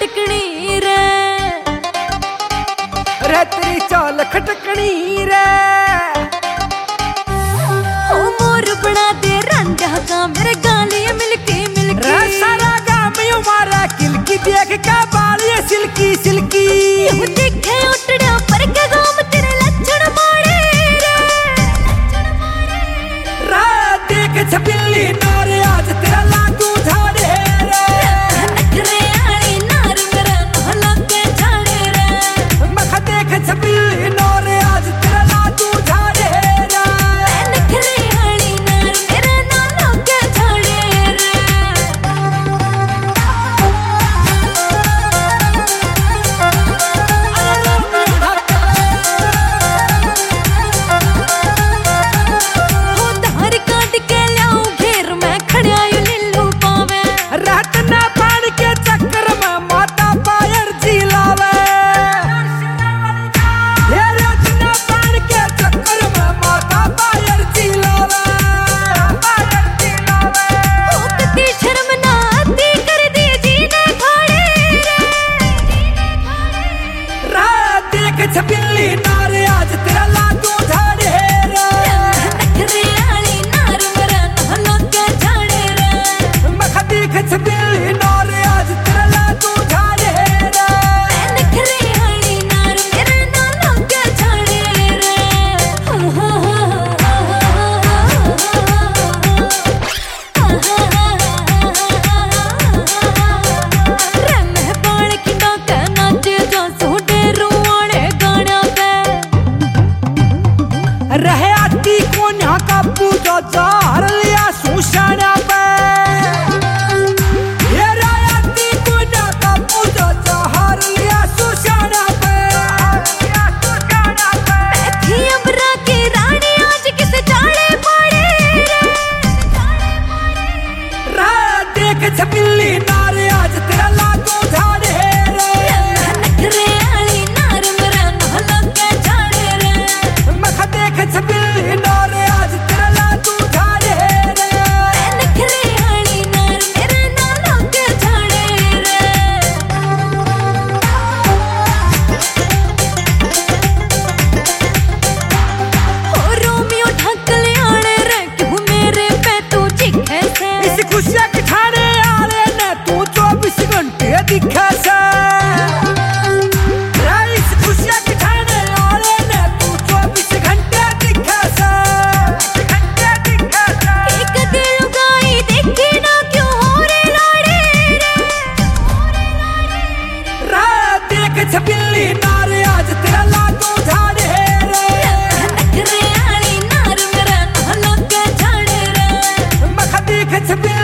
खटकनी रे, रे तेरी चाल खटकनी रे। ओ मोर बना दे रंजा का मेरे गाली मिलके मिलके, रे सारा गाँव में मारा किलकी देख के बाल ये सिल्की सिल्की। देखे उठड़ा पर के गाँव तेरे लच्छन मारे रे, देख छबिल्ली नारे आज तेरा लागू झाड़े रे। नखरे आली नार मेरा नहला के झाड़े रे, मखा देख छबिल्ली नारे आज तेरा लागू झाड़े रे। नखरे आली नार मेरा नहला के झाड़े रे। हो धार काट के लाऊं घेर में खड़िया यू लिल्लू पावे, रहतना पानी के चक्कर में माता पायर जिलावे। ये रहतना पानी के चक्कर में माता पायर जिलावे। हो कती शर्म ना आती कर दी जीने खाड़े रे, देख छबिल्ली नारे आज तेरा लागू झाड़े रे। नखरे आली नार मेरा नहला के झाड़े रे, मखा देख छबिल्ली नारे आज तेरा लागू झाड़े रे। नखरे आली नार मेरा नहला के झाड़े रे। रे मैं बाल की डाका नाचे जा सोडे रुआने गाना पे, रहे आती को यहाँ का पूजो जार लिया सुशाना पे। ये रहे आती को यहाँ का पूजो जार लिया सुशाना पे। थी अबरा की रानी आज किस जाड़े पड़े रे, देख छबिल्ली नारे आज तेरा लागू झाड़े रे। नखरे आली नार मेरा नहला के झाड़े रे, मखा देख छबिल्ली नारे आज तेरा लागू झाड़े रे। नखरे आली नार मेरा नहला के झाड़े रे। ओ रोमियो ढक ले आने रे क्यों मेरे पे तू चिखे से, इस खुशियाँ के ठाणे आले ने तू 24 घंटे दिखे से। इस खुशियाँ के ठाणे आले ने तू 24 घंटे दिखे से। एक दिल गाई देखी ना क्यों हो रे लाड़े रे, देख छबिल्ली नारे आज तेरा लागू झाड़े रे। नखरे आली नार मेरा नहला के झाड़े रे, मखा देख छबिल्ली